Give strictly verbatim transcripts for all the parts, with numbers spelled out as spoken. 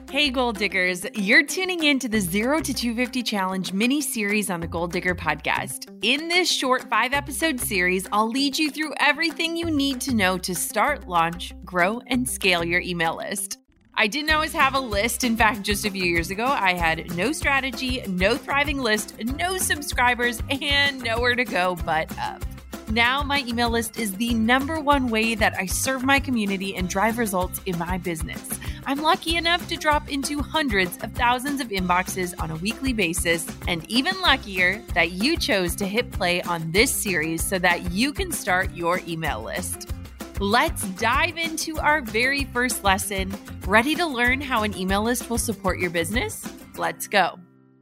Hey, Goal Diggers, you're tuning in to the zero to two hundred fifty Challenge mini-series on the Goal Digger podcast. In this short five-episode series, I'll lead you through everything you need to know to start, launch, grow, and scale your email list. I didn't always have a list. In fact, just a few years ago, I had no strategy, no thriving list, no subscribers, and nowhere to go but up. Now, my email list is the number one way that I serve my community and drive results in my business. I'm lucky enough to drop into hundreds of thousands of inboxes on a weekly basis, and even luckier that you chose to hit play on this series so that you can start your email list. Let's dive into our very first lesson. Ready to learn how an email list will support your business? Let's go.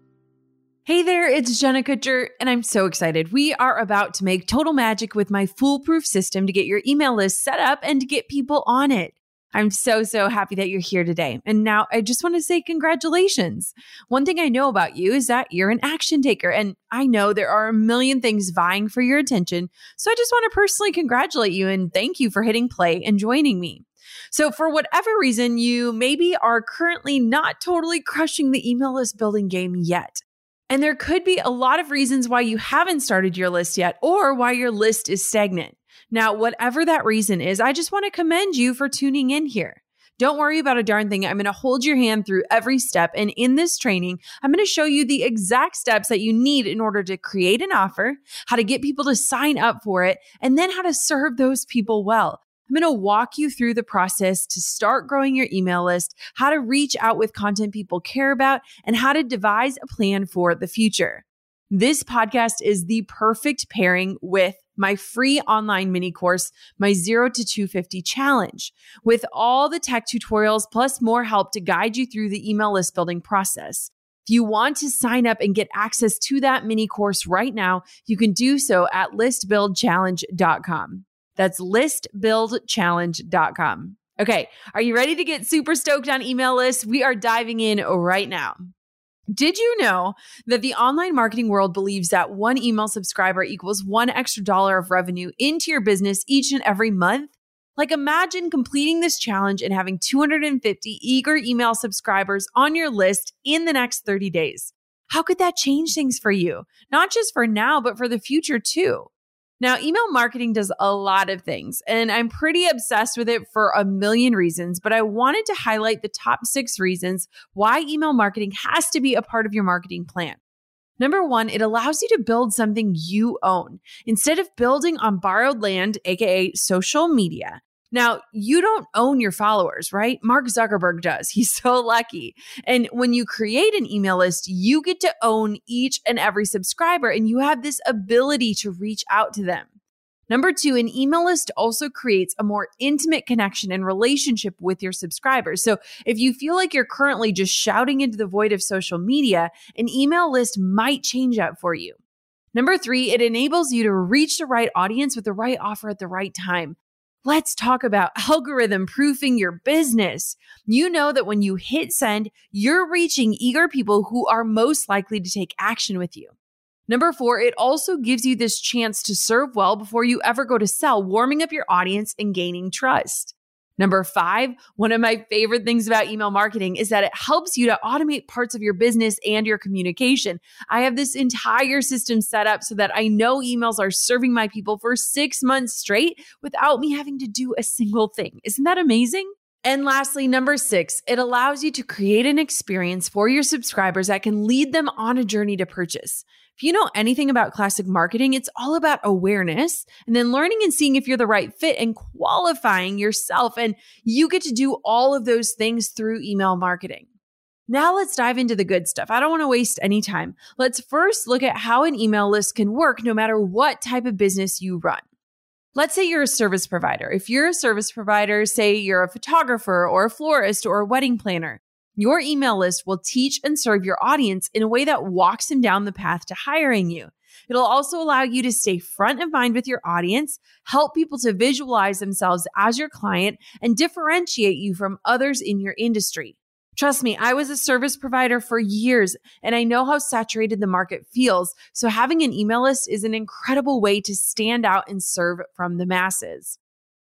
Hey there, it's Jenna Kutcher, and I'm so excited. We are about to make total magic with my foolproof system to get your email list set up and to get people on it. I'm so, so happy that you're here today. And now I just want to say congratulations. One thing I know about you is that you're an action taker, and I know there are a million things vying for your attention. So I just want to personally congratulate you and thank you for hitting play and joining me. So for whatever reason, you maybe are currently not totally crushing the email list building game yet. And there could be a lot of reasons why you haven't started your list yet or why your list is stagnant. Now, whatever that reason is, I just want to commend you for tuning in here. Don't worry about a darn thing. I'm going to hold your hand through every step. And in this training, I'm going to show you the exact steps that you need in order to create an offer, how to get people to sign up for it, and then how to serve those people well. I'm going to walk you through the process to start growing your email list, how to reach out with content people care about, and how to devise a plan for the future. This podcast is the perfect pairing with my free online mini course, my zero to two hundred fifty challenge, with all the tech tutorials plus more help to guide you through the email list building process. If you want to sign up and get access to that mini course right now, you can do so at list build challenge dot com. That's list build challenge dot com. Okay, are you ready to get super stoked on email lists? We are diving in right now. Did you know that the online marketing world believes that one email subscriber equals one extra dollar of revenue into your business each and every month? Like, imagine completing this challenge and having two hundred fifty eager email subscribers on your list in the next thirty days. How could that change things for you? Not just for now, but for the future too. Now, email marketing does a lot of things, and I'm pretty obsessed with it for a million reasons, but I wanted to highlight the top six reasons why email marketing has to be a part of your marketing plan. Number one, it allows you to build something you own instead of building on borrowed land, aka social media. Now, you don't own your followers, right? Mark Zuckerberg does. He's so lucky. And when you create an email list, you get to own each and every subscriber, and you have this ability to reach out to them. Number two, an email list also creates a more intimate connection and relationship with your subscribers. So if you feel like you're currently just shouting into the void of social media, an email list might change that for you. Number three, it enables you to reach the right audience with the right offer at the right time. Let's talk about algorithm proofing your business. You know that when you hit send, you're reaching eager people who are most likely to take action with you. Number four, it also gives you this chance to serve well before you ever go to sell, warming up your audience and gaining trust. Number five, one of my favorite things about email marketing is that it helps you to automate parts of your business and your communication. I have this entire system set up so that I know emails are serving my people for six months straight without me having to do a single thing. Isn't that amazing? And lastly, number six, it allows you to create an experience for your subscribers that can lead them on a journey to purchase. If you know anything about classic marketing, it's all about awareness and then learning and seeing if you're the right fit and qualifying yourself. And you get to do all of those things through email marketing. Now let's dive into the good stuff. I don't want to waste any time. Let's first look at how an email list can work no matter what type of business you run. Let's say you're a service provider. If you're a service provider, say you're a photographer or a florist or a wedding planner, your email list will teach and serve your audience in a way that walks them down the path to hiring you. It'll also allow you to stay front of mind with your audience, help people to visualize themselves as your client, and differentiate you from others in your industry. Trust me, I was a service provider for years, and I know how saturated the market feels. So having an email list is an incredible way to stand out and serve from the masses.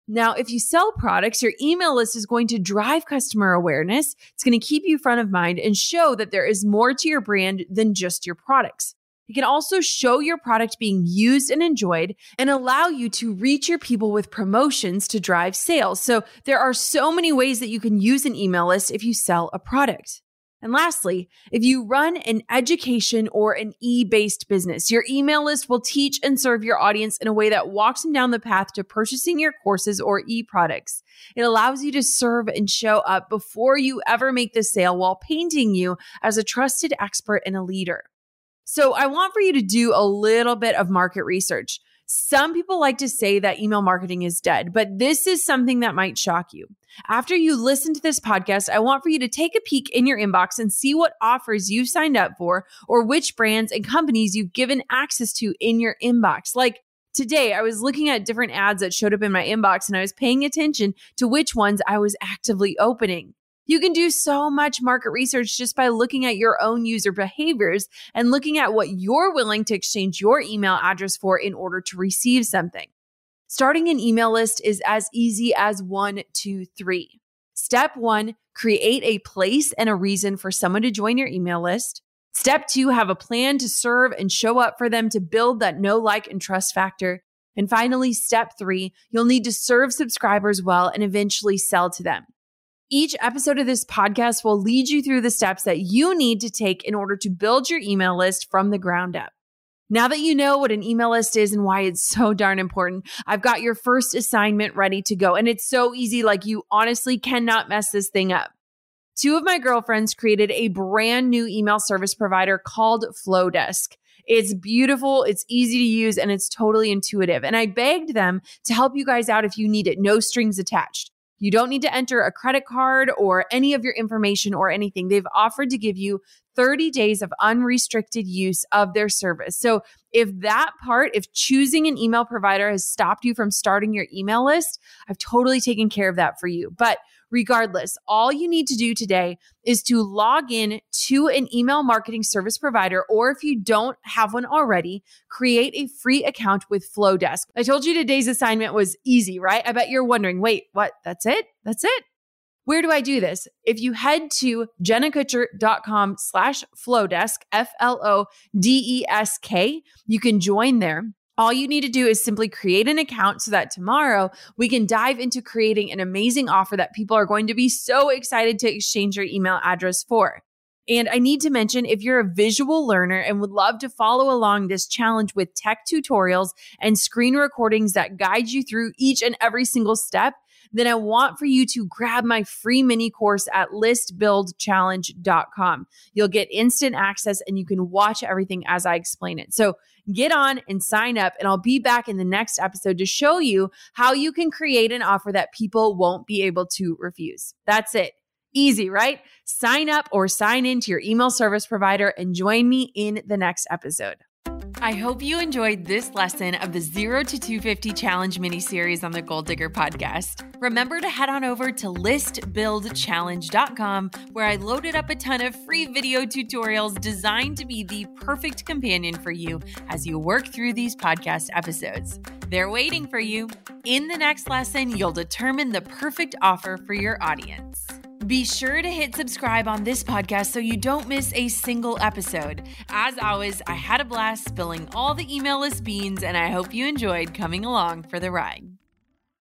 Now, if you sell products, your email list is going to drive customer awareness. It's going to keep you front of mind and show that there is more to your brand than just your products. It can also show your product being used and enjoyed and allow you to reach your people with promotions to drive sales. So there are so many ways that you can use an email list if you sell a product. And lastly, if you run an education or an e-based business, your email list will teach and serve your audience in a way that walks them down the path to purchasing your courses or e-products. It allows you to serve and show up before you ever make the sale while painting you as a trusted expert and a leader. So I want for you to do a little bit of market research. Some people like to say that email marketing is dead, but this is something that might shock you. After you listen to this podcast, I want for you to take a peek in your inbox and see what offers you've signed up for or which brands and companies you've given access to in your inbox. Like today, I was looking at different ads that showed up in my inbox and I was paying attention to which ones I was actively opening. You can do so much market research just by looking at your own user behaviors and looking at what you're willing to exchange your email address for in order to receive something. Starting an email list is as easy as one, two, three. Step one, create a place and a reason for someone to join your email list. Step two, have a plan to serve and show up for them to build that know, like, and trust factor. And finally, step three, you'll need to serve subscribers well and eventually sell to them. Each episode of this podcast will lead you through the steps that you need to take in order to build your email list from the ground up. Now that you know what an email list is and why it's so darn important, I've got your first assignment ready to go. And it's so easy, like you honestly cannot mess this thing up. Two of my girlfriends created a brand new email service provider called Flowdesk. It's beautiful, it's easy to use, and it's totally intuitive. And I begged them to help you guys out if you need it, no strings attached. You don't need to enter a credit card or any of your information or anything. They've offered to give you thirty days of unrestricted use of their service. So if that part, if choosing an email provider has stopped you from starting your email list, I've totally taken care of that for you. But regardless, all you need to do today is to log in to an email marketing service provider, or if you don't have one already, create a free account with Flowdesk. I told you today's assignment was easy, right? I bet you're wondering, wait, what? That's it? That's it? Where do I do this? If you head to jennakutcher.com slash Flowdesk, F L O D E S K, you can join there. All you need to do is simply create an account so that tomorrow we can dive into creating an amazing offer that people are going to be so excited to exchange your email address for. And I need to mention, if you're a visual learner and would love to follow along this challenge with tech tutorials and screen recordings that guide you through each and every single step, then I want for you to grab my free mini course at list build challenge dot com. You'll get instant access and you can watch everything as I explain it. So get on and sign up, and I'll be back in the next episode to show you how you can create an offer that people won't be able to refuse. That's it. Easy, right? Sign up or sign in to your email service provider and join me in the next episode. I hope you enjoyed this lesson of the zero to two fifty Challenge mini-series on the Goal Digger podcast. Remember to head on over to list build challenge dot com, where I loaded up a ton of free video tutorials designed to be the perfect companion for you as you work through these podcast episodes. They're waiting for you. In the next lesson, you'll determine the perfect offer for your audience. Be sure to hit subscribe on this podcast so you don't miss a single episode. As always, I had a blast spilling all the email list beans, and I hope you enjoyed coming along for the ride.